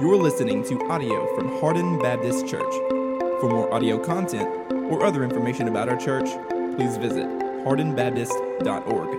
You're listening to audio from Hardin Baptist Church. For more audio content or other information about our church, please visit hardinbaptist.org.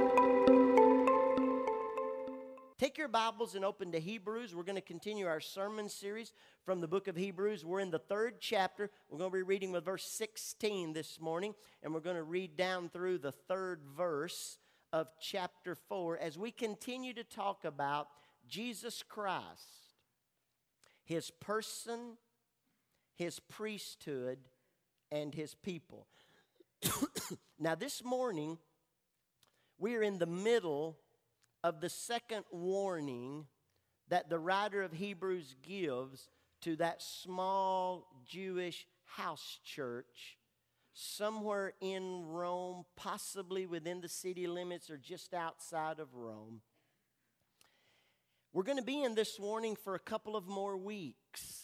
Take your Bibles and open to Hebrews. We're going to continue our sermon series from the book of Hebrews. We're in the 3rd chapter. We're going to be reading with verse 16 this morning, and we're going to read down through the 3rd verse of chapter 4 as we continue to talk about Jesus Christ, His person, His priesthood, and His people. Now this morning, we are in the middle of the second warning that the writer of Hebrews gives to that small Jewish house church somewhere in Rome, possibly within the city limits or just outside of Rome. We're going to be in this warning for a couple of more weeks.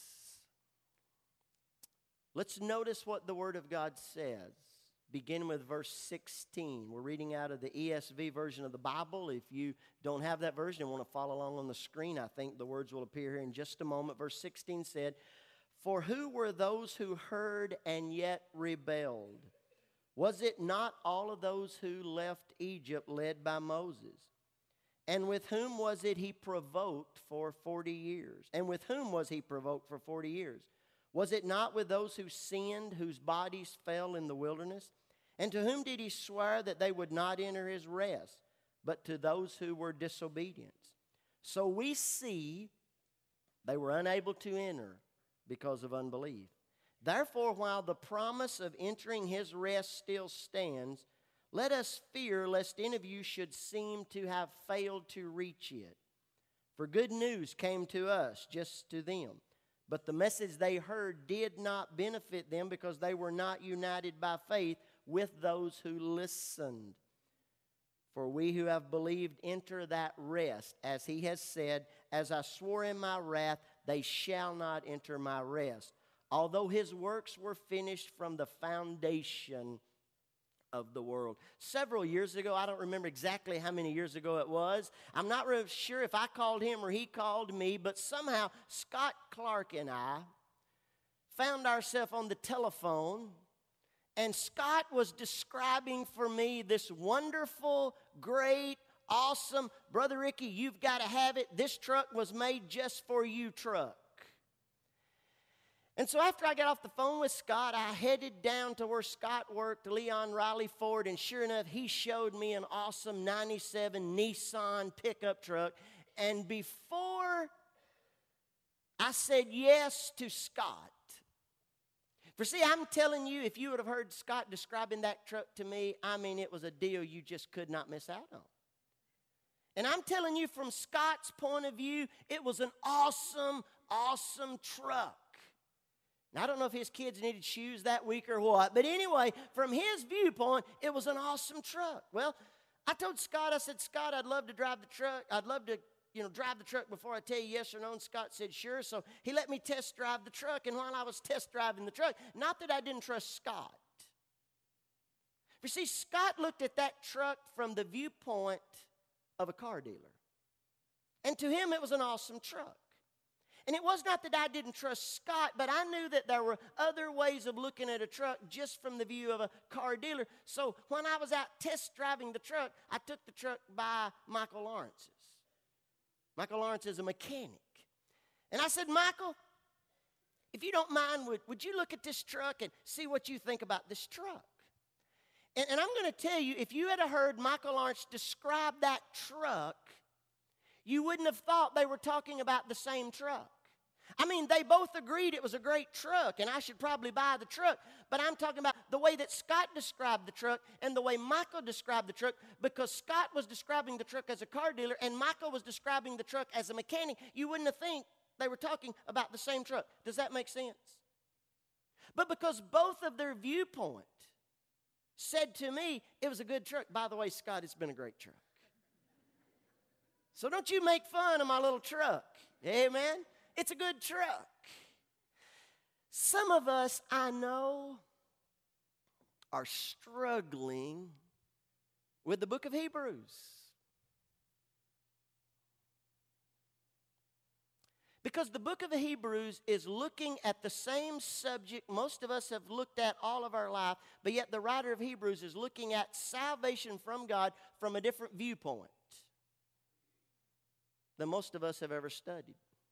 Let's notice what the Word of God says. Begin with verse 16. We're reading out of the ESV version of the Bible. If you don't have that version and want to follow along on the screen, I think the words will appear here in just a moment. Verse 16 said, "For who were those who heard and yet rebelled? Was it not all of those who left Egypt led by Moses? And with whom was it he provoked for 40 years? And with whom was he provoked for 40 years? Was it not with those who sinned, whose bodies fell in the wilderness? And to whom did he swear that they would not enter his rest, but to those who were disobedient? So we see they were unable to enter because of unbelief. Therefore, while the promise of entering his rest still stands, let us fear lest any of you should seem to have failed to reach it. For good news came to us, just to them. But the message they heard did not benefit them because they were not united by faith with those who listened. For we who have believed enter that rest, as he has said, as I swore in my wrath, they shall not enter my rest. Although his works were finished from the foundation of the world." Several years ago, I don't remember exactly how many years ago it was. I'm not really sure if I called him or he called me, but somehow Scott Clark and I found ourselves on the telephone, and Scott was describing for me this wonderful, great, awesome, "Brother Ricky, you've got to have it. This truck was made just for you truck." And so after I got off the phone with Scott, I headed down to where Scott worked, Leon Riley Ford, and sure enough, he showed me an awesome 97 Nissan pickup truck. And before I said yes to Scott, for see, I'm telling you, if you would have heard Scott describing that truck to me, I mean, it was a deal you just could not miss out on. And I'm telling you, from Scott's point of view, it was an awesome, awesome truck. Now, I don't know if his kids needed shoes that week or what, but anyway, from his viewpoint, it was an awesome truck. Well, I told Scott, I said, "Scott, I'd love to drive the truck. I'd love to, drive the truck before I tell you yes or no." And Scott said, "Sure." So he let me test drive the truck. And while I was test driving the truck, not that I didn't trust Scott. For see, Scott looked at that truck from the viewpoint of a car dealer. And to him, it was an awesome truck. And it was not that I didn't trust Scott, but I knew that there were other ways of looking at a truck just from the view of a car dealer. So when I was out test driving the truck, I took the truck by Michael Lawrence's. Michael Lawrence is a mechanic. And I said, "Michael, if you don't mind, would you look at this truck and see what you think about this truck?" And I'm going to tell you, if you had heard Michael Lawrence describe that truck, you wouldn't have thought they were talking about the same truck. I mean, they both agreed it was a great truck, and I should probably buy the truck. But I'm talking about the way that Scott described the truck and the way Michael described the truck, because Scott was describing the truck as a car dealer and Michael was describing the truck as a mechanic. You wouldn't have think they were talking about the same truck. Does that make sense? But because both of their viewpoint said to me it was a good truck. By the way, Scott, it's been a great truck. So don't you make fun of my little truck. Amen? It's a good truck. Some of us, I know, are struggling with the book of Hebrews. Because the book of Hebrews is looking at the same subject most of us have looked at all of our life, but yet the writer of Hebrews is looking at salvation from God from a different viewpoint than most of us have ever studied.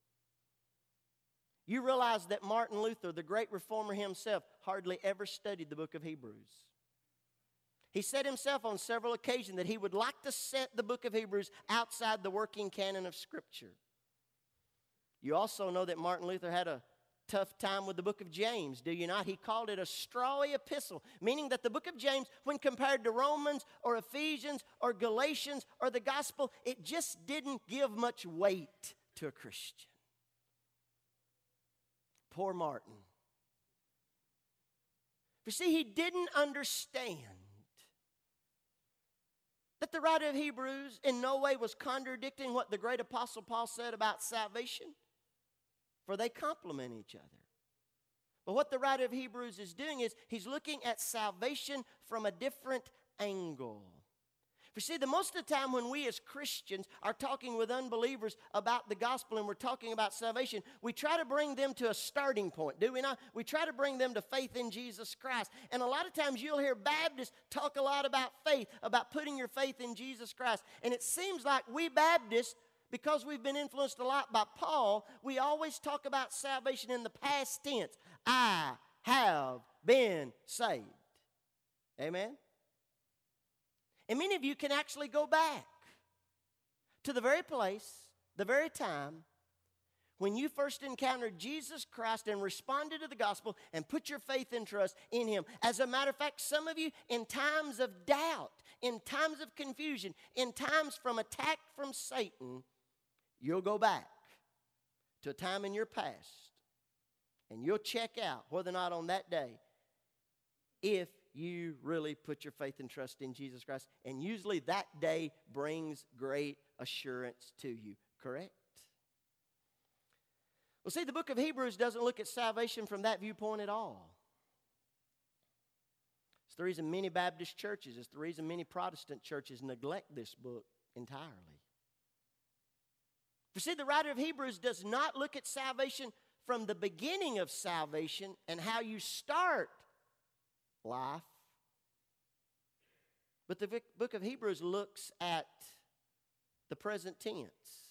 You realize that Martin Luther, the great reformer himself, hardly ever studied the book of Hebrews. He said himself on several occasions that he would like to set the book of Hebrews outside the working canon of Scripture. You also know that Martin Luther had a tough time with the book of James, do you not? He called it a strawy epistle, meaning that the book of James, when compared to Romans or Ephesians or Galatians or the gospel, it just didn't give much weight to a Christian. Poor Martin. You see, he didn't understand that the writer of Hebrews in no way was contradicting what the great apostle Paul said about salvation, for they complement each other. But what the writer of Hebrews is doing is he's looking at salvation from a different angle. You see, the most of the time when we as Christians are talking with unbelievers about the gospel and we're talking about salvation, we try to bring them to a starting point, do we not? We try to bring them to faith in Jesus Christ. And a lot of times you'll hear Baptists talk a lot about faith, about putting your faith in Jesus Christ. And it seems like we Baptists, because we've been influenced a lot by Paul, we always talk about salvation in the past tense. I have been saved. Amen? And many of you can actually go back to the very place, the very time when you first encountered Jesus Christ and responded to the gospel and put your faith and trust in Him. As a matter of fact, some of you in times of doubt, in times of confusion, in times from attack from Satan, you'll go back to a time in your past and you'll check out whether or not on that day, if you really put your faith and trust in Jesus Christ. And usually that day brings great assurance to you, correct? Well, see, the book of Hebrews doesn't look at salvation from that viewpoint at all. It's the reason many Baptist churches, it's the reason many Protestant churches neglect this book entirely. You see, the writer of Hebrews does not look at salvation from the beginning of salvation and how you start life. But the book of Hebrews looks at the present tense.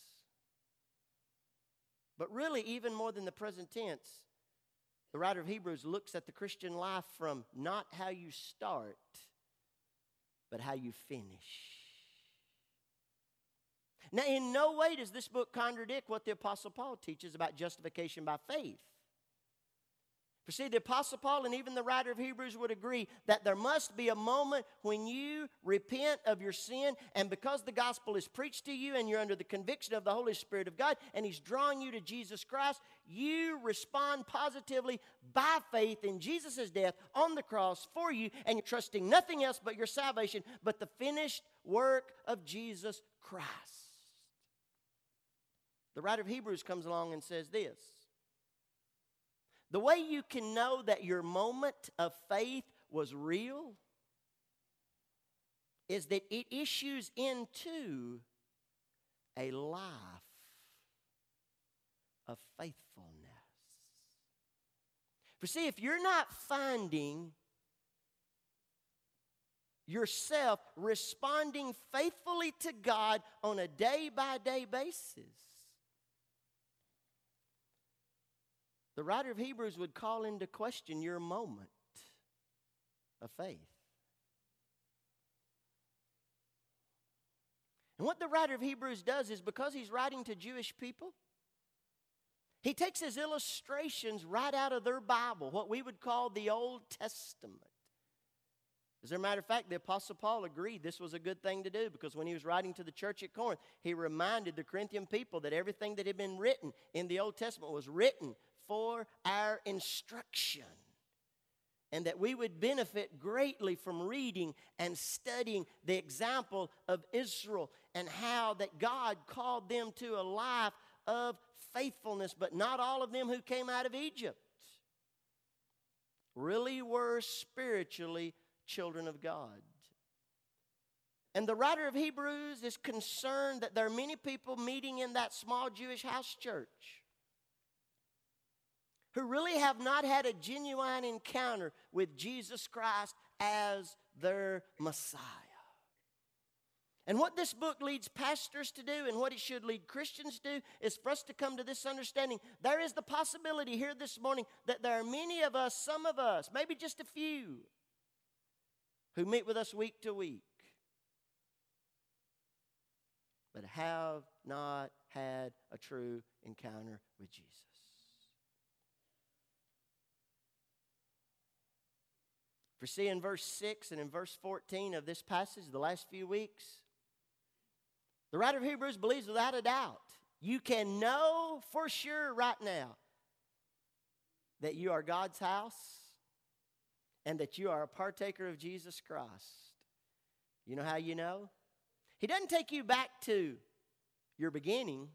But really, even more than the present tense, the writer of Hebrews looks at the Christian life from not how you start, but how you finish. Now, in no way does this book contradict what the Apostle Paul teaches about justification by faith. For see, the Apostle Paul and even the writer of Hebrews would agree that there must be a moment when you repent of your sin, and because the gospel is preached to you and you're under the conviction of the Holy Spirit of God and He's drawing you to Jesus Christ, you respond positively by faith in Jesus' death on the cross for you, and you're trusting nothing else but your salvation, but the finished work of Jesus Christ. The writer of Hebrews comes along and says this: the way you can know that your moment of faith was real is that it issues into a life of faithfulness. For see, if you're not finding yourself responding faithfully to God on a day-by-day basis, the writer of Hebrews would call into question your moment of faith. And what the writer of Hebrews does is, because he's writing to Jewish people, he takes his illustrations right out of their Bible, what we would call the Old Testament. As a matter of fact, the Apostle Paul agreed this was a good thing to do, because when he was writing to the church at Corinth, he reminded the Corinthian people that everything that had been written in the Old Testament was written for our instruction, and that we would benefit greatly from reading and studying the example of Israel and how that God called them to a life of faithfulness. But not all of them who came out of Egypt really were spiritually children of God. And the writer of Hebrews is concerned that there are many people meeting in that small Jewish house church who really have not had a genuine encounter with Jesus Christ as their Messiah. And what this book leads pastors to do and what it should lead Christians to do is for us to come to this understanding. There is the possibility here this morning that there are many of us, some of us, maybe just a few, who meet with us week to week, but have not had a true encounter with Jesus. For see, in verse 6 and in verse 14 of this passage, the last few weeks, the writer of Hebrews believes without a doubt, you can know for sure right now that you are God's house and that you are a partaker of Jesus Christ. You know how you know? He doesn't take you back to your beginning,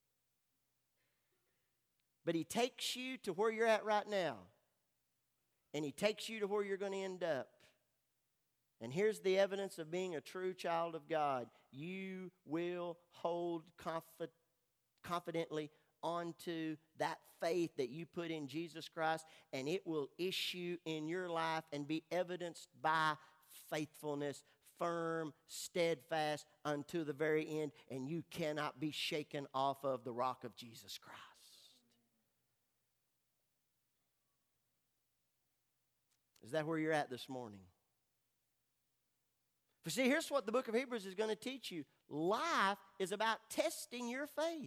but He takes you to where you're at right now. And He takes you to where you're going to end up. And here's the evidence of being a true child of God. You will hold confidently onto that faith that you put in Jesus Christ, and it will issue in your life and be evidenced by faithfulness, firm, steadfast unto the very end, and you cannot be shaken off of the rock of Jesus Christ. Is that where you're at this morning? For see, here's what the book of Hebrews is going to teach you. Life is about testing your faith.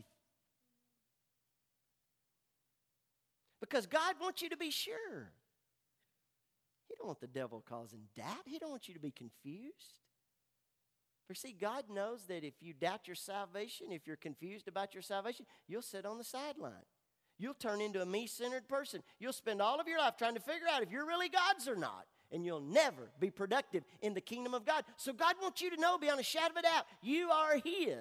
Because God wants you to be sure. He don't want the devil causing doubt. He don't want you to be confused. For see, God knows that if you doubt your salvation, if you're confused about your salvation, you'll sit on the sideline. You'll turn into a me-centered person. You'll spend all of your life trying to figure out if you're really God's or not. And you'll never be productive in the kingdom of God. So God wants you to know beyond a shadow of a doubt, you are His.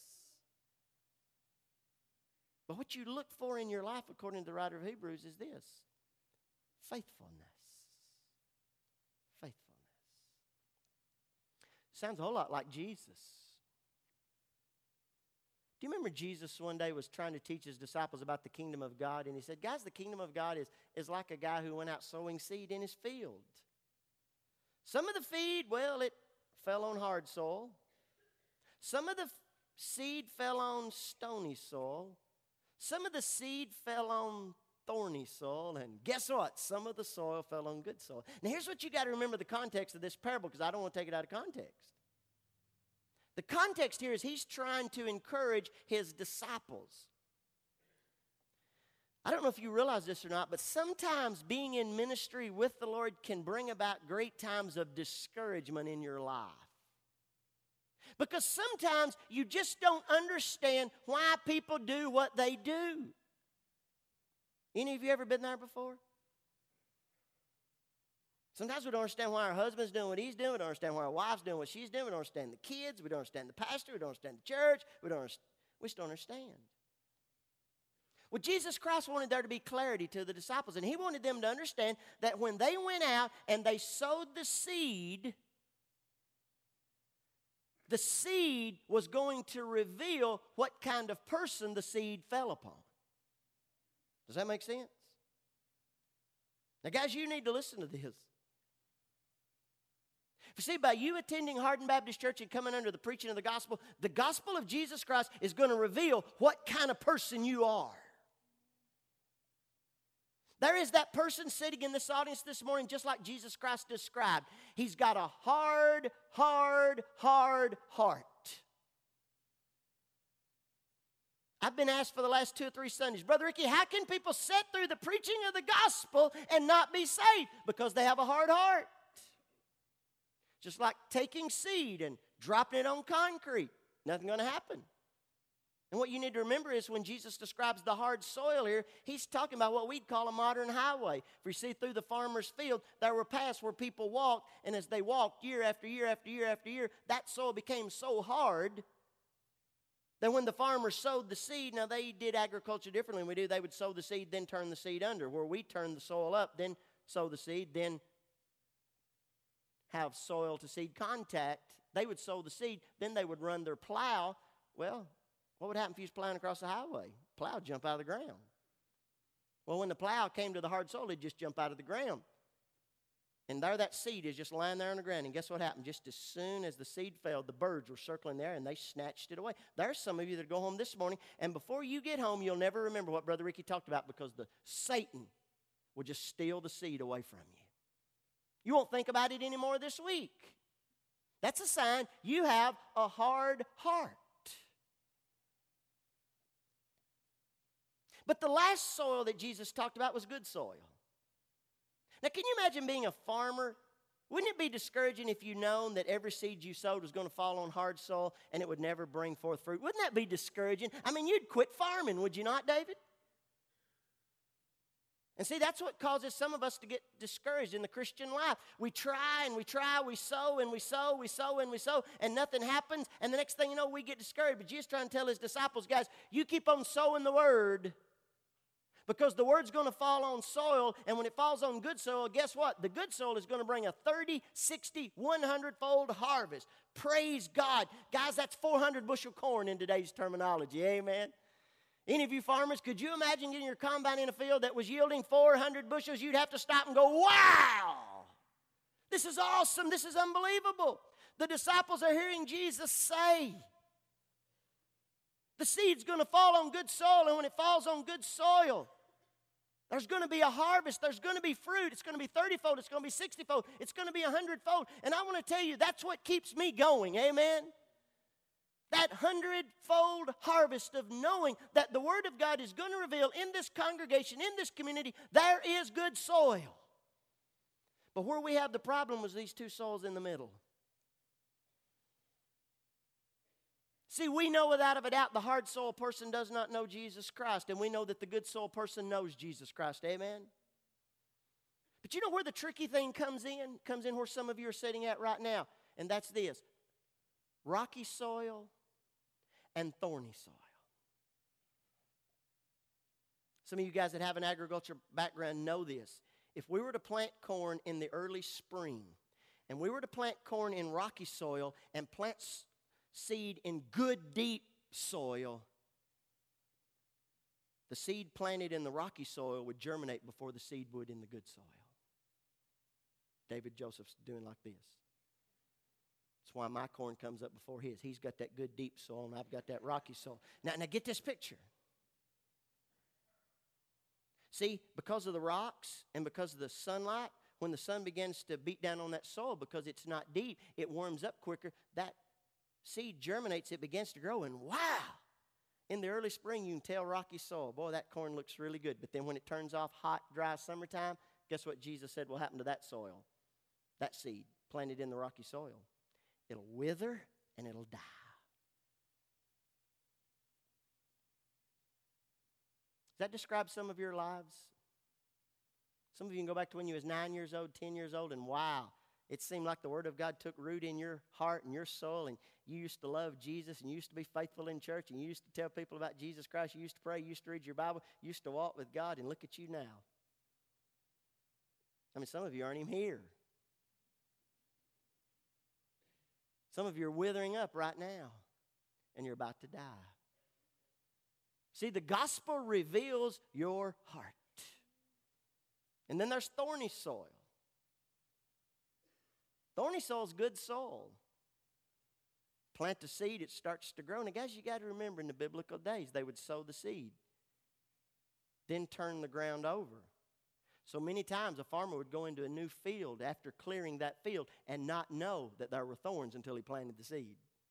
But what you look for in your life, according to the writer of Hebrews, is this: faithfulness. Faithfulness. Sounds a whole lot like Jesus. Do you remember Jesus one day was trying to teach His disciples about the kingdom of God? And He said, guys, the kingdom of God is like a guy who went out sowing seed in his field. Some of the seed, well, it fell on hard soil. Some of the seed fell on stony soil. Some of the seed fell on thorny soil. And guess what? Some of the soil fell on good soil. Now, here's what you got to remember the context of this parable, because I don't want to take it out of context. The context here is He's trying to encourage His disciples. I don't know if you realize this or not, but sometimes being in ministry with the Lord can bring about great times of discouragement in your life. Because sometimes you just don't understand why people do what they do. Any of you ever been there before? Sometimes we don't understand why our husband's doing what he's doing. We don't understand why our wife's doing what she's doing. We don't understand the kids. We don't understand the pastor. We don't understand the church. We just don't understand. Well, Jesus Christ wanted there to be clarity to the disciples, and He wanted them to understand that when they went out and they sowed the seed was going to reveal what kind of person the seed fell upon. Does that make sense? Now, guys, you need to listen to this. You see, by you attending Hardin Baptist Church and coming under the preaching of the gospel of Jesus Christ is going to reveal what kind of person you are. There is that person sitting in this audience this morning just like Jesus Christ described. He's got a hard heart. I've been asked for the last 2 or 3 Sundays, Brother Ricky, how can people sit through the preaching of the gospel and not be saved? Because they have a hard heart. Just like taking seed and dropping it on concrete. Nothing going to happen. And what you need to remember is when Jesus describes the hard soil here, He's talking about what we'd call a modern highway. If you see through the farmer's field, there were paths where people walked, and as they walked year after year after year after year, that soil became so hard that when the farmer sowed the seed, now they did agriculture differently than we do. They would sow the seed, then turn the seed under. Where we turn the soil up, then sow the seed, then have soil to seed contact. They would sow the seed, then they would run their plow. Well, what would happen if you was plowing across the highway? Plow would jump out of the ground. Well, when the plow came to the hard soil, it'd just jump out of the ground. And there that seed is just lying there on the ground. And guess what happened? Just as soon as the seed fell, the birds were circling there and they snatched it away. There's some of you that go home this morning, and before you get home, you'll never remember what Brother Ricky talked about because Satan will just steal the seed away from you. You won't think about it anymore this week. That's a sign you have a hard heart. But the last soil that Jesus talked about was good soil. Now, can you imagine being a farmer? Wouldn't it be discouraging if you known that every seed you sowed was going to fall on hard soil and it would never bring forth fruit? Wouldn't that be discouraging? I mean, you'd quit farming, would you not, David? And see, that's what causes some of us to get discouraged in the Christian life. We try and we try, we sow and we sow, we sow and we sow, and nothing happens. And the next thing you know, we get discouraged. But Jesus trying to tell his disciples, guys, you keep on sowing the word, because the word's going to fall on soil, and when it falls on good soil, guess what? The good soil is going to bring a 30, 60, 100-fold harvest. Praise God. Guys, that's 400 bushel corn in today's terminology. Amen. Any of you farmers, could you imagine getting your combine in a field that was yielding 400 bushels? You'd have to stop and go, wow! This is awesome. This is unbelievable. The disciples are hearing Jesus say, the seed's going to fall on good soil, and when it falls on good soil, there's going to be a harvest. There's going to be fruit. It's going to be 30-fold. It's going to be 60-fold. It's going to be 100-fold. And I want to tell you, that's what keeps me going. Amen? That 100-fold harvest of knowing that the Word of God is going to reveal in this congregation, in this community, there is good soil. But where we have the problem was these two soils in the middle. See, we know without a doubt the hard soil person does not know Jesus Christ, and we know that the good soil person knows Jesus Christ. Amen? But you know where the tricky thing comes in? Comes in where some of you are sitting at right now, and that's this. Rocky soil and thorny soil. Some of you guys that have an agriculture background know this. If we were to plant corn in the early spring, and we were to plant corn in rocky soil and plant seed in good, deep soil, the seed planted in the rocky soil would germinate before the seed would in the good soil. David Joseph's doing like this. That's why my corn comes up before his. He's got that good, deep soil, and I've got that rocky soil. Now get this picture. See, because of the rocks and because of the sunlight, when the sun begins to beat down on that soil, because it's not deep, it warms up quicker. That seed germinates, it begins to grow, and wow! In the early spring, you can tell rocky soil. Boy, that corn looks really good. But then when it turns off hot, dry summertime, guess what Jesus said will happen to that soil? That seed planted in the rocky soil. It'll wither and it'll die. Does that describe some of your lives? Some of you can go back to when you was 9 years old, 10 years old, and wow, it seemed like the Word of God took root in your heart and your soul, and you used to love Jesus, and you used to be faithful in church, and you used to tell people about Jesus Christ. You used to pray, you used to read your Bible, you used to walk with God, and look at you now. I mean, some of you aren't even here. Some of you are withering up right now, and you're about to die. See, the gospel reveals your heart. And then there's thorny soil. Thorny soil is good soil. Plant the seed, it starts to grow. Now, guys, you got to remember in the biblical days, they would sow the seed, then turn the ground over. So many times a farmer would go into a new field after clearing that field and not know that there were thorns until he planted the seed.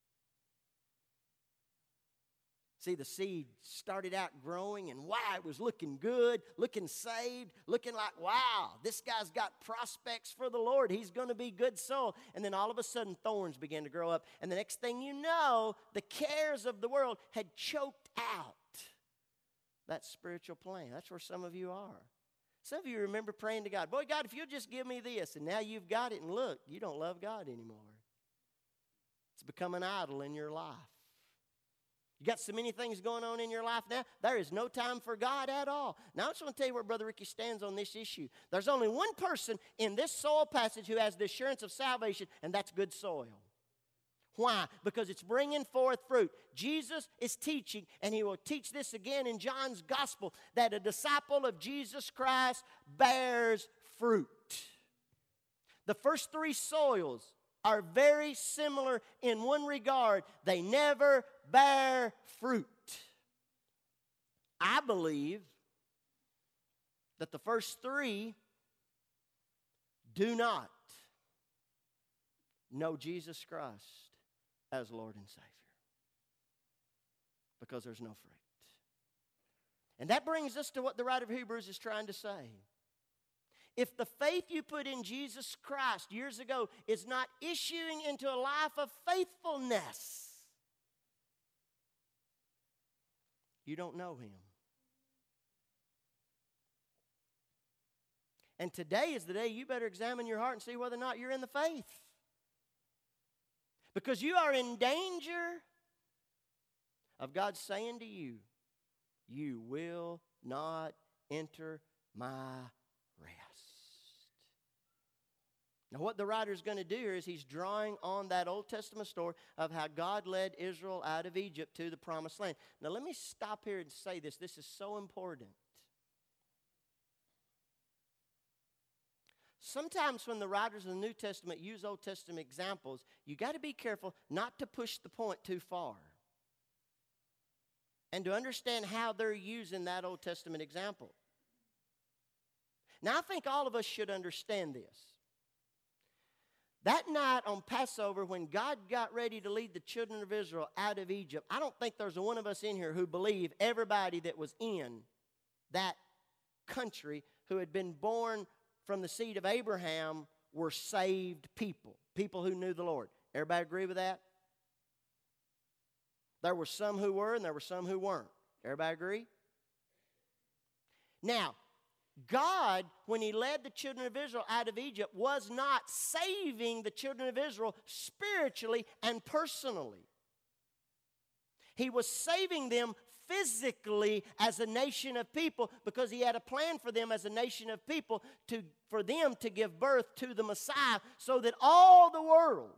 See, the seed started out growing, and wow, it was looking good, looking saved, looking like, wow, this guy's got prospects for the Lord. He's going to be good soil. And then all of a sudden, thorns began to grow up. And the next thing you know, the cares of the world had choked out that spiritual plant. That's where some of you are. Some of you remember praying to God, boy, God, if you'll just give me this, and now you've got it, and look, you don't love God anymore. It's become an idol in your life. You got so many things going on in your life now, there is no time for God at all. Now, I just want to tell you where Brother Ricky stands on this issue. There's only one person in this soil passage who has the assurance of salvation, and that's good soil. Why? Because it's bringing forth fruit. Jesus is teaching, and he will teach this again in John's gospel, that a disciple of Jesus Christ bears fruit. The first three soils are very similar in one regard. They never bear fruit. I believe that the first three do not know Jesus Christ as Lord and Savior, because there's no fruit. And that brings us to what the writer of Hebrews is trying to say. If the faith you put in Jesus Christ years ago is not issuing into a life of faithfulness, you don't know Him. And today is the day you better examine your heart and see whether or not you're in the faith. Because you are in danger of God saying to you, you will not enter my rest. Now, what the writer is going to do here is he's drawing on that Old Testament story of how God led Israel out of Egypt to the Promised Land. Now, let me stop here and say this. This is so important. Sometimes when the writers of the New Testament use Old Testament examples, you got to be careful not to push the point too far, and to understand how they're using that Old Testament example. Now, I think all of us should understand this. That night on Passover, when God got ready to lead the children of Israel out of Egypt, I don't think there's one of us in here who believe everybody that was in that country who had been born from the seed of Abraham were saved people, people who knew the Lord. Everybody agree with that? There were some who were and there were some who weren't. Everybody agree? Now, God, when He led the children of Israel out of Egypt, was not saving the children of Israel spiritually and personally. He was saving them physically as a nation of people, because He had a plan for them as a nation of people for them to give birth to the Messiah, so that all the world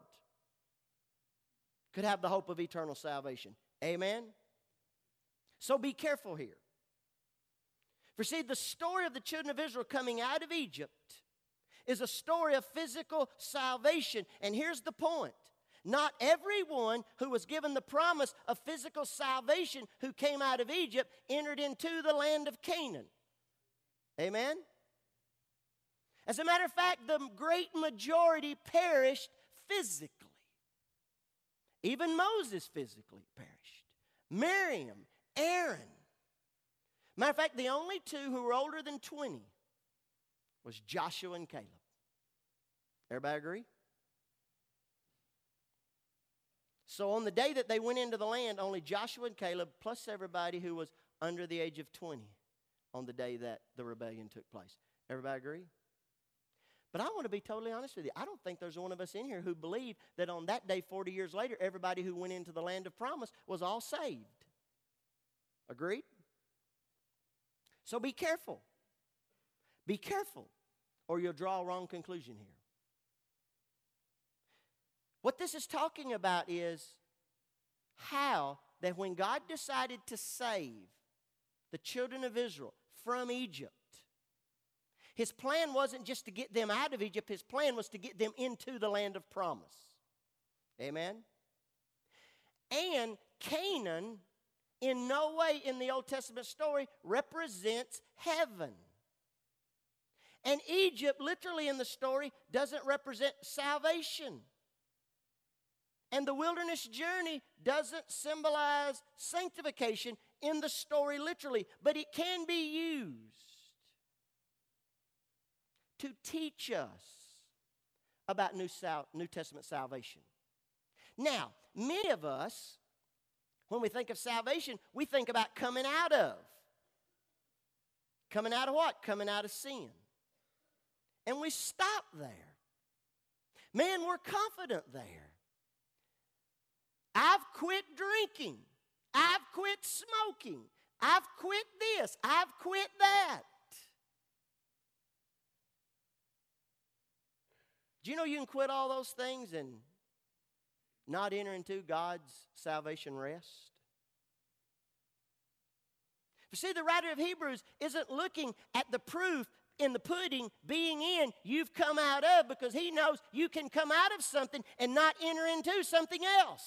could have the hope of eternal salvation. Amen? So be careful here. For see, the story of the children of Israel coming out of Egypt is a story of physical salvation. And here's the point. Not everyone who was given the promise of physical salvation who came out of Egypt entered into the land of Canaan. Amen? As a matter of fact, the great majority perished physically. Even Moses physically perished. Miriam, Aaron. Matter of fact, the only two who were older than 20 was Joshua and Caleb. Everybody agree? So on the day that they went into the land, only Joshua and Caleb, plus everybody who was under the age of 20 on the day that the rebellion took place. Everybody agree? But I want to be totally honest with you. I don't think there's one of us in here who believe that on that day, 40 years later, everybody who went into the land of promise was all saved. Agreed? So be careful. Be careful, or you'll draw a wrong conclusion here. What this is talking about is how that when God decided to save the children of Israel from Egypt, His plan wasn't just to get them out of Egypt. His plan was to get them into the land of promise. Amen? And Canaan, in no way in the Old Testament story, represents heaven. And Egypt, literally in the story, doesn't represent salvation. And the wilderness journey doesn't symbolize sanctification in the story literally, but it can be used to teach us about New Testament salvation. Now, many of us, when we think of salvation, we think about coming out of. Coming out of what? Coming out of sin. And we stop there. Man, we're confident there. I've quit drinking. I've quit smoking. I've quit this. I've quit that. Do you know you can quit all those things and not enter into God's salvation rest? You see, the writer of Hebrews isn't looking at the proof in the pudding being in you've come out of, because he knows you can come out of something and not enter into something else.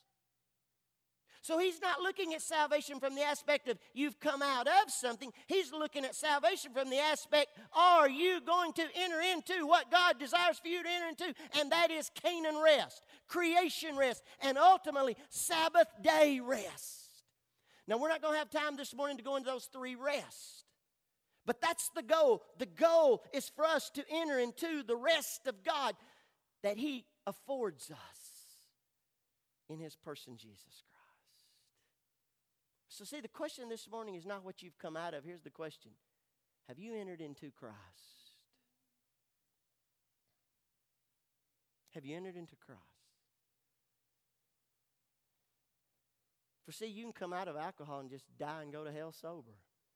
So he's not looking at salvation from the aspect of you've come out of something. He's looking at salvation from the aspect, are you going to enter into what God desires for you to enter into? And that is Canaan rest, creation rest, and ultimately Sabbath day rest. Now, we're not going to have time this morning to go into those three rests. But that's the goal. The goal is for us to enter into the rest of God that He affords us in His person, Jesus Christ. So see, the question this morning is not what you've come out of. Here's the question. Have you entered into Christ? Have you entered into Christ? For see, you can come out of alcohol and just die and go to hell sober.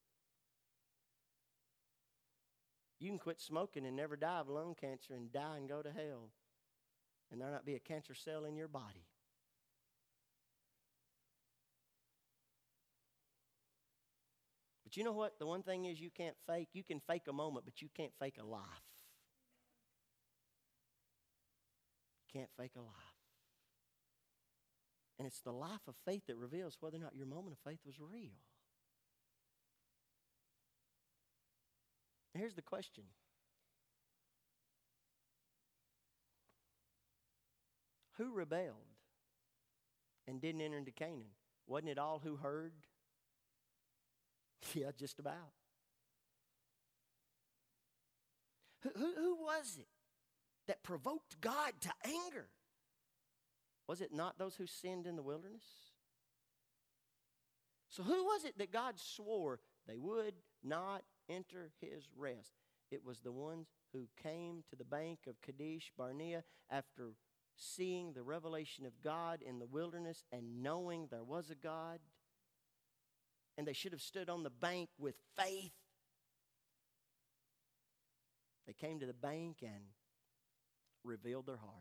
You can quit smoking and never die of lung cancer and die and go to hell, and there not be a cancer cell in your body. But you know what? The one thing is you can't fake. You can fake a moment, but you can't fake a life. Can't fake a life. And it's the life of faith that reveals whether or not your moment of faith was real. Here's the question. Who rebelled and didn't enter into Canaan? Wasn't it all who heard? Yeah, just about. Who was it that provoked God to anger? Was it not those who sinned in the wilderness? So who was it that God swore they would not enter His rest? It was the ones who came to the bank of Kadesh Barnea after seeing the revelation of God in the wilderness and knowing there was a God. And they should have stood on the bank with faith. They came to the bank and revealed their heart.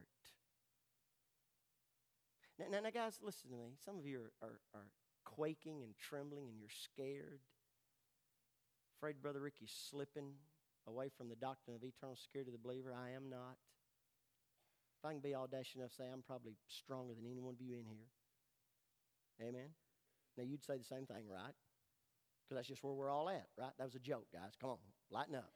Now, guys, listen to me. Some of you are quaking and trembling and you're scared. Afraid Brother Ricky's slipping away from the doctrine of eternal security of the believer. I am not. If I can be audacious enough to say, I'm probably stronger than any one of you in here. Amen? Now, you'd say the same thing, right? Because that's just where we're all at, right? That was a joke, guys. Come on, lighten up.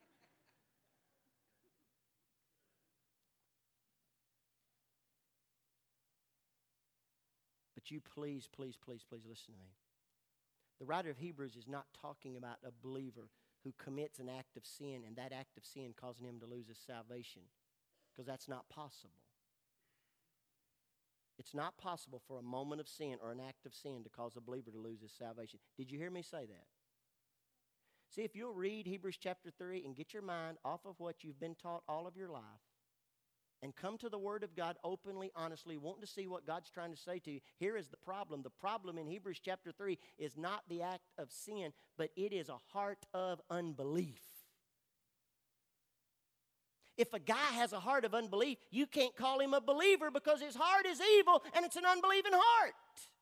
But you please listen to me. The writer of Hebrews is not talking about a believer who commits an act of sin and that act of sin causing him to lose his salvation, because that's not possible. It's not possible for a moment of sin or an act of sin to cause a believer to lose his salvation. Did you hear me say that? See, if you'll read Hebrews chapter 3 and get your mind off of what you've been taught all of your life and come to the Word of God openly, honestly, wanting to see what God's trying to say to you, here is the problem. The problem in Hebrews chapter 3 is not the act of sin, but it is a heart of unbelief. If a guy has a heart of unbelief, you can't call him a believer because his heart is evil and it's an unbelieving heart.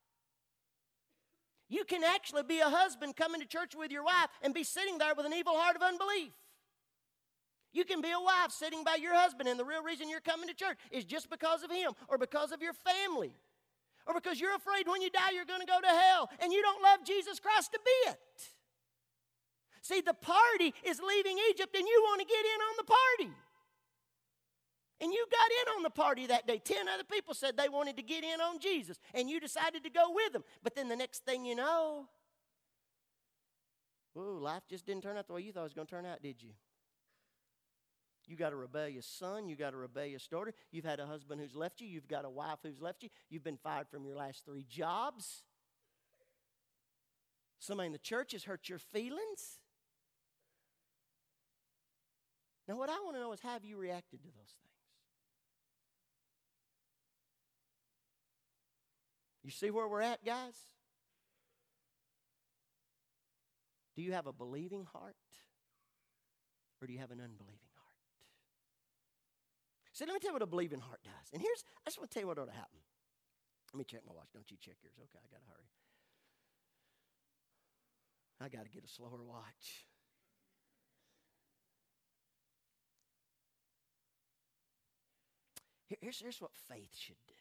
You can actually be a husband coming to church with your wife and be sitting there with an evil heart of unbelief. You can be a wife sitting by your husband and the real reason you're coming to church is just because of him or because of your family or because you're afraid when you die you're going to go to hell and you don't love Jesus Christ a bit. See, the party is leaving Egypt and you want to get in on the party. And you got in on the party that day. 10 other people said they wanted to get in on Jesus. And you decided to go with them. But then the next thing you know, whoa, life just didn't turn out the way you thought it was going to turn out, did you? You got a rebellious son. You got a rebellious daughter. You've had a husband who's left you. You've got a wife who's left you. You've been fired from your last 3 jobs. Somebody in the church has hurt your feelings. Now, what I want to know is, how have you reacted to those things? You see where we're at, guys? Do you have a believing heart? Or do you have an unbelieving heart? See, let me tell you what a believing heart does. And I just want to tell you what ought to happen. Let me check my watch. Don't you check yours. Okay, I got to hurry. I got to get a slower watch. Here's what faith should do.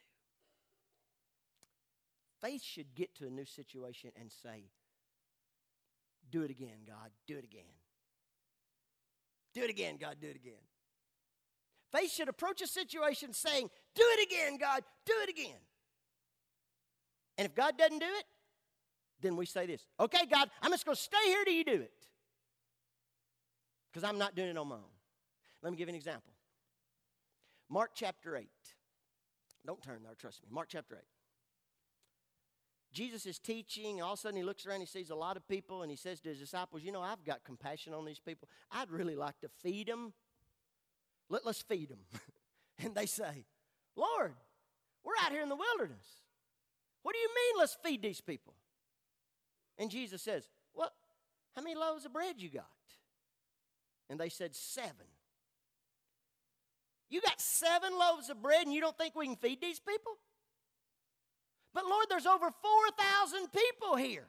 Faith should get to a new situation and say, do it again, God, do it again. Do it again, God, do it again. Faith should approach a situation saying, do it again, God, do it again. And if God doesn't do it, then we say this, okay, God, I'm just going to stay here till you do it. Because I'm not doing it on my own. Let me give you an example. Mark chapter 8. Don't turn there, trust me. Mark chapter 8. Jesus is teaching. All of a sudden he looks around, he sees a lot of people, and he says to his disciples, you know, I've got compassion on these people. I'd really like to feed them. Let's feed them. And they say, Lord, we're out here in the wilderness. What do you mean let's feed these people? And Jesus says, well, how many loaves of bread you got? And they said, 7. You got 7 loaves of bread and you don't think we can feed these people? But Lord, there's over 4,000 people here.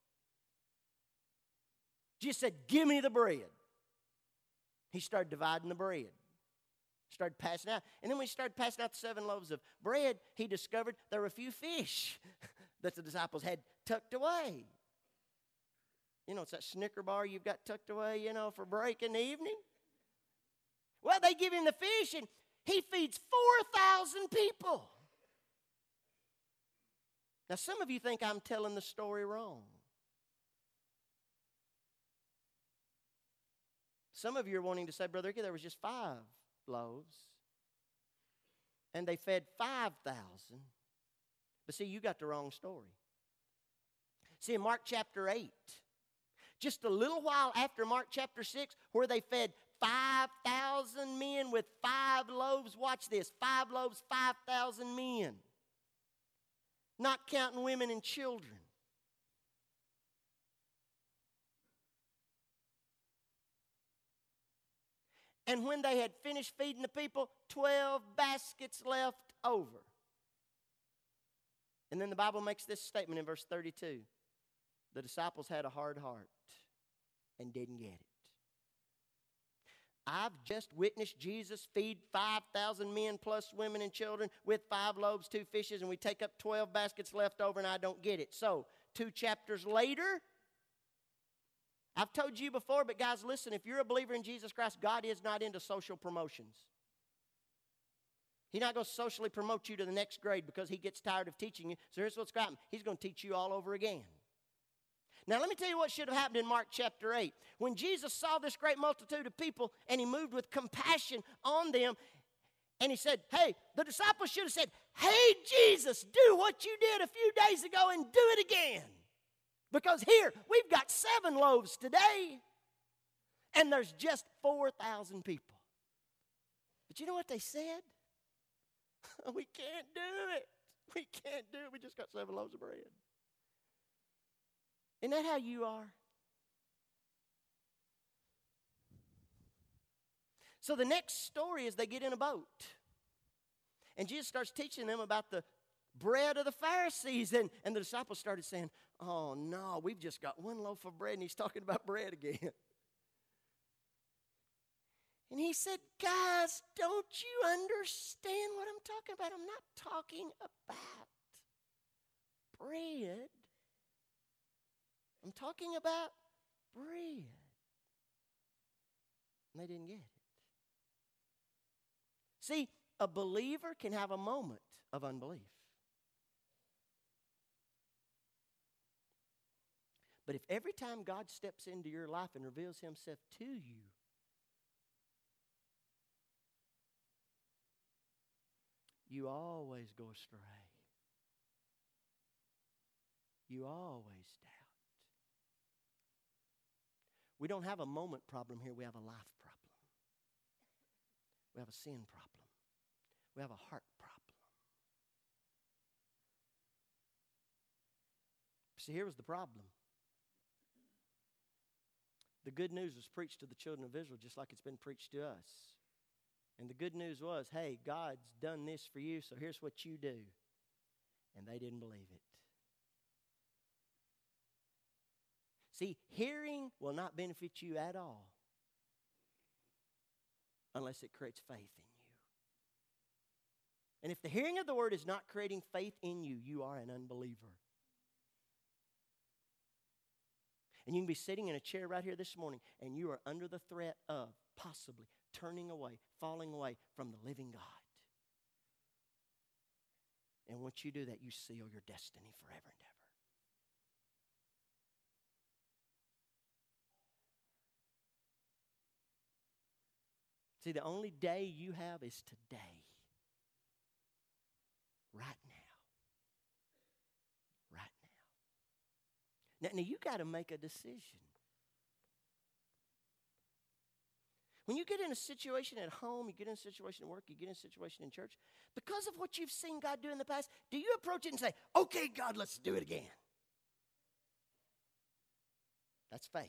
Jesus said, give me the bread. He started dividing the bread. Started passing out. And then when he started passing out the 7 loaves of bread, he discovered there were a few fish that the disciples had tucked away. You know, it's that Snicker bar you've got tucked away, you know, for break in the evening. Well, they give him the fish, and he feeds 4,000 people. Now, some of you think I'm telling the story wrong. Some of you are wanting to say, Brother Ricky, there was just 5 loaves, and they fed 5,000. But see, you got the wrong story. See, in Mark chapter 8, just a little while after Mark chapter 6, where they fed 5,000 men with 5 loaves. Watch this, 5 loaves, 5,000 men. Not counting women and children. And when they had finished feeding the people, 12 baskets left over. And then the Bible makes this statement in verse 32. The disciples had a hard heart and didn't get it. I've just witnessed Jesus feed 5,000 men plus women and children with 5 loaves, 2 fishes, and we take up 12 baskets left over, and I don't get it. So, 2 chapters later, I've told you before, but guys, listen, if you're a believer in Jesus Christ, God is not into social promotions. He's not going to socially promote you to the next grade because he gets tired of teaching you. So here's what's going to happen. He's going to teach you all over again. Now, let me tell you what should have happened in Mark chapter 8. When Jesus saw this great multitude of people and he moved with compassion on them, and he said, hey, the disciples should have said, hey, Jesus, do what you did a few days ago and do it again. Because here, we've got 7 loaves today, and there's just 4,000 people. But you know what they said? We can't do it. We can't do it. We just got 7 loaves of bread. Isn't that how you are? So the next story is they get in a boat. And Jesus starts teaching them about the bread of the Pharisees. And the disciples started saying, oh, no, we've just got 1 loaf of bread, and he's talking about bread again. And he said, guys, don't you understand what I'm talking about? I'm not talking about bread. I'm talking about bread. And they didn't get it. See, a believer can have a moment of unbelief. But if every time God steps into your life and reveals himself to you, you always go astray. You always doubt. We don't have a moment problem here. We have a life problem. We have a sin problem. We have a heart problem. See, here was the problem. The good news was preached to the children of Israel just like it's been preached to us. And the good news was, hey, God's done this for you, so here's what you do. And they didn't believe it. See, hearing will not benefit you at all unless it creates faith in you. And if the hearing of the word is not creating faith in you, you are an unbeliever. And you can be sitting in a chair right here this morning, and you are under the threat of possibly turning away, falling away from the living God. And once you do that, you seal your destiny forever and ever. See, the only day you have is today. Right now. Right now. Now you got to make a decision. When you get in a situation at home, you get in a situation at work, you get in a situation in church, because of what you've seen God do in the past, do you approach it and say, okay, God, let's do it again? That's faith.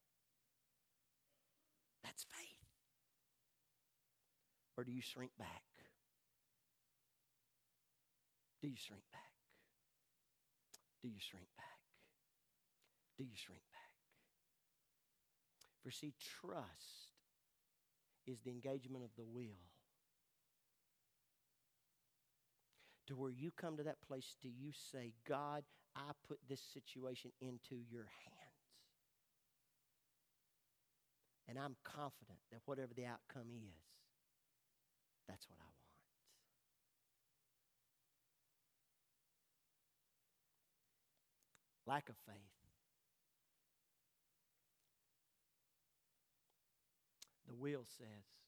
That's faith. Or do you shrink back? Do you shrink back? Do you shrink back? Do you shrink back? For see, trust is the engagement of the will. To where you come to that place, do you say, God, I put this situation into your hands. And I'm confident that whatever the outcome is, that's what I want. Lack of faith. The will says,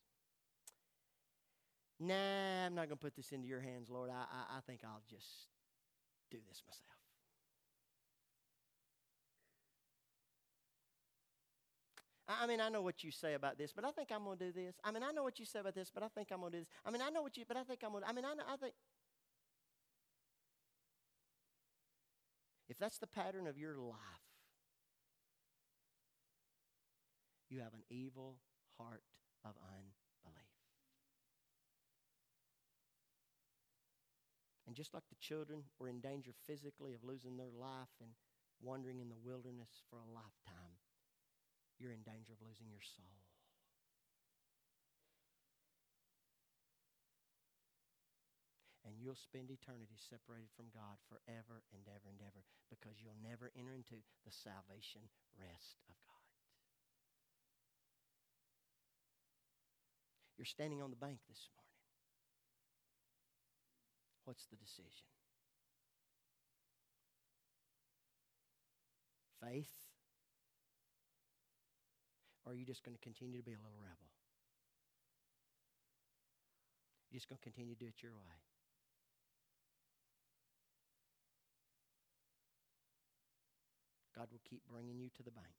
nah, I'm not going to put this into your hands, Lord. I think I'll just do this myself. I mean, I know what you say about this, but I think I'm going to do this. I mean, I know what you say about this, but I think I'm going to do this. I mean, I know what you, but I think I'm going to, I think. If that's the pattern of your life, you have an evil heart of unbelief. And just like the children were in danger physically of losing their life and wandering in the wilderness for a lifetime, you're in danger of losing your soul. And you'll spend eternity separated from God forever and ever and ever, because you'll never enter into the salvation rest of God. You're standing on the bank this morning. What's the decision? Faith? Or are you just going to continue to be a little rebel? You're just going to continue to do it your way. God will keep bringing you to the bank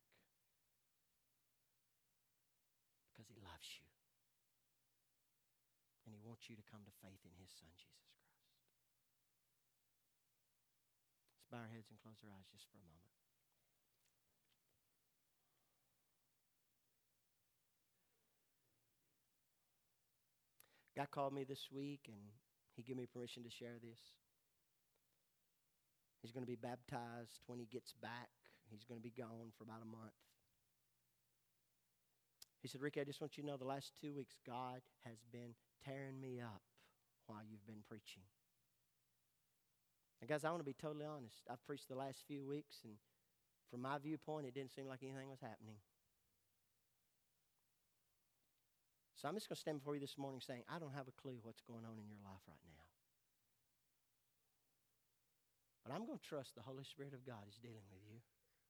because He loves you. And He wants you to come to faith in His Son, Jesus Christ. Let's bow our heads and close our eyes just for a moment. God called me this week, and He gave me permission to share this. He's going to be baptized when he gets back. He's going to be gone for about a month. He said, Ricky, I just want you to know the last 2 weeks, God has been tearing me up while you've been preaching. And guys, I want to be totally honest. I've preached the last few weeks, and from my viewpoint, it didn't seem like anything was happening. So I'm just going to stand before you this morning saying, I don't have a clue what's going on in your life right now. But I'm going to trust the Holy Spirit of God is dealing with you.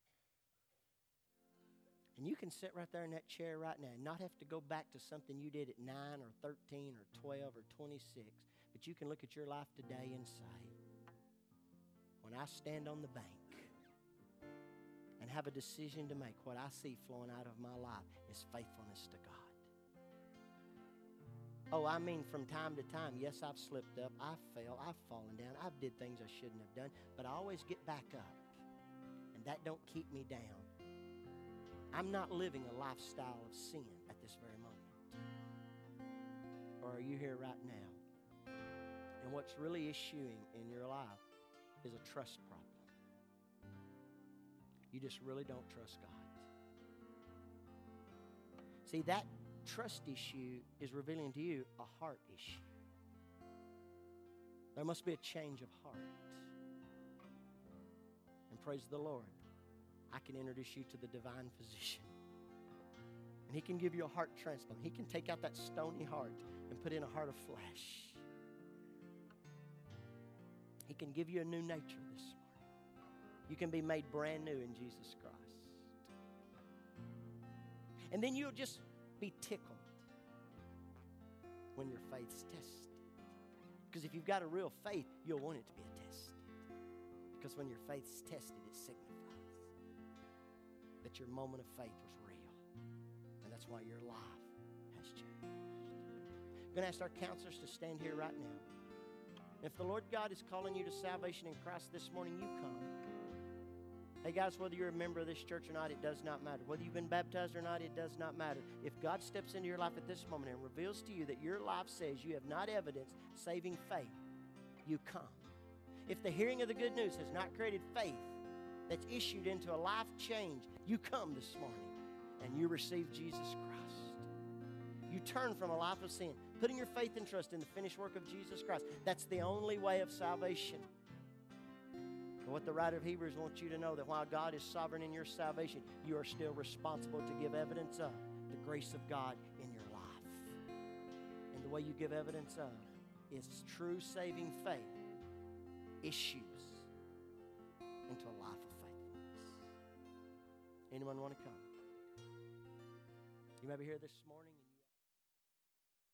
And you can sit right there in that chair right now and not have to go back to something you did at 9 or 13 or 12 or 26. But you can look at your life today and say, when I stand on the bank and have a decision to make, what I see flowing out of my life is faithfulness to God. Oh, I mean, from time to time, yes, I've slipped up, I've failed, I've fallen down, I've did things I shouldn't have done, but I always get back up, and that don't keep me down. I'm not living a lifestyle of sin at this very moment. Or are you here right now? And what's really issuing in your life is a trust problem. You just really don't trust God. See, that trust issue is revealing to you a heart issue. There must be a change of heart. And praise the Lord, I can introduce you to the divine physician. And He can give you a heart transplant. He can take out that stony heart and put in a heart of flesh. He can give you a new nature this morning. You can be made brand new in Jesus Christ. And then you'll just be tickled when your faith's tested. Because if you've got a real faith, you'll want it to be tested. Because when your faith's tested, it signifies that your moment of faith was real. And that's why your life has changed. I'm going to ask our counselors to stand here right now. If the Lord God is calling you to salvation in Christ this morning, you come. Hey guys, whether you're a member of this church or not, it does not matter. Whether you've been baptized or not, it does not matter. If God steps into your life at this moment and reveals to you that your life says you have not evidenced saving faith, you come. If the hearing of the good news has not created faith that's issued into a life change, you come this morning and you receive Jesus Christ. You turn from a life of sin, putting your faith and trust in the finished work of Jesus Christ. That's the only way of salvation. But what the writer of Hebrews wants you to know, that while God is sovereign in your salvation, you are still responsible to give evidence of the grace of God in your life. And the way you give evidence of is true saving faith issues into a life of faithfulness. Anyone want to come? You may be here this morning.